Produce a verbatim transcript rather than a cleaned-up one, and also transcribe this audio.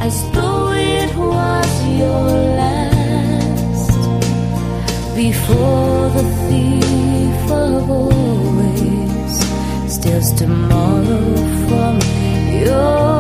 as though it was your last. Before the thief of always steals tomorrow from your